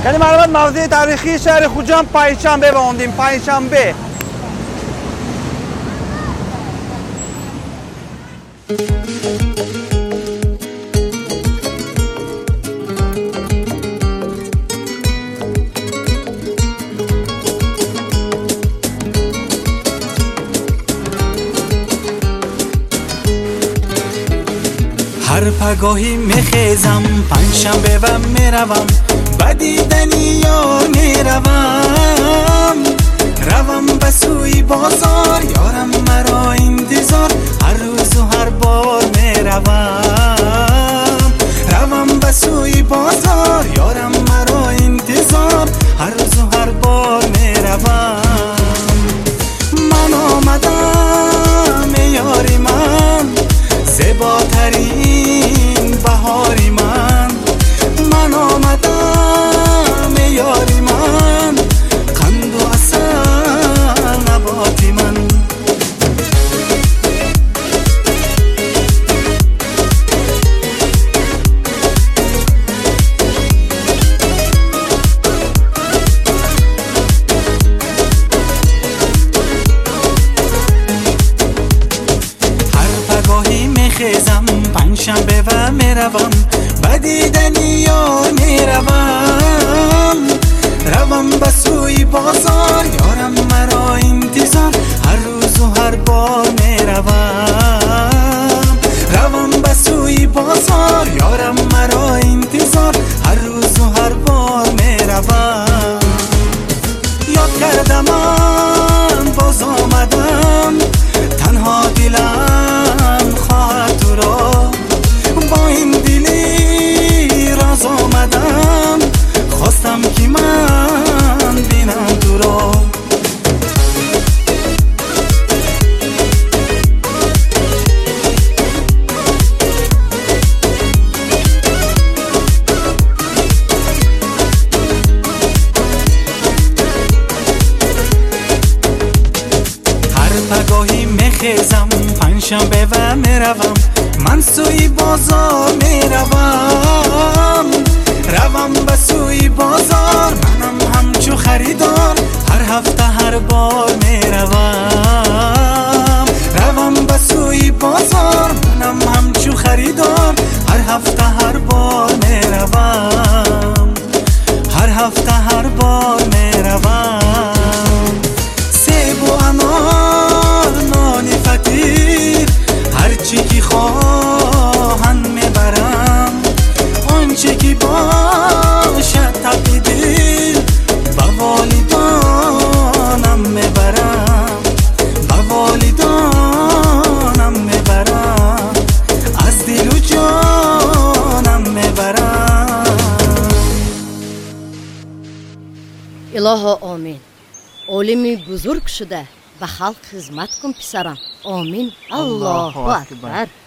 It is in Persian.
یعنی معلومات موضع تاریخی شهر خوجان پنجشنبه باندیم. پنجشنبه هر پگاهی میخیزم پنجشنبه و میروم به دیدن یار میروم روم به سوی بازار یارم مرا انتظار هر روز و هر بار میروم روم به سوی بازار یارم مرا انتظار هر روز و هر بار میروم من آمدم یاری من زیباترین بهاری من آمدم یاری من قند و عسل نباتی من میخیزم پنجشنبه و میروم به دیدن یار میروم روم به سوی بازار یارم مرا انتظار هر روز و هر بار میروم روم به سوی بازار یارم مرا انتظار هر روز و هر بار میروم یاد کردم من باز آمدم تنها دلم خواهد تو را با این دلی راز آمدم خواستم که من بینم تو را پگاهی میخیزم پنجشنبه و میروم من سوی بازار میروم روم به سوی بازار منم همچو خریدار هر هفته هر بار میروم روم به سوی بازار منم همچو خریدار هر هفته هر بار میروم هر هفته هر بار میروم سیب و انار نان فقیر هرچی که خواهند میبرم آنچه که باشد طبع دل به والدانم میبرم به والدانم میبرم از دل و جانم میبرم. الها آمین. عالمی بزرگ شده به خلق خدمت کن پسرم. آمین. الله اکبر.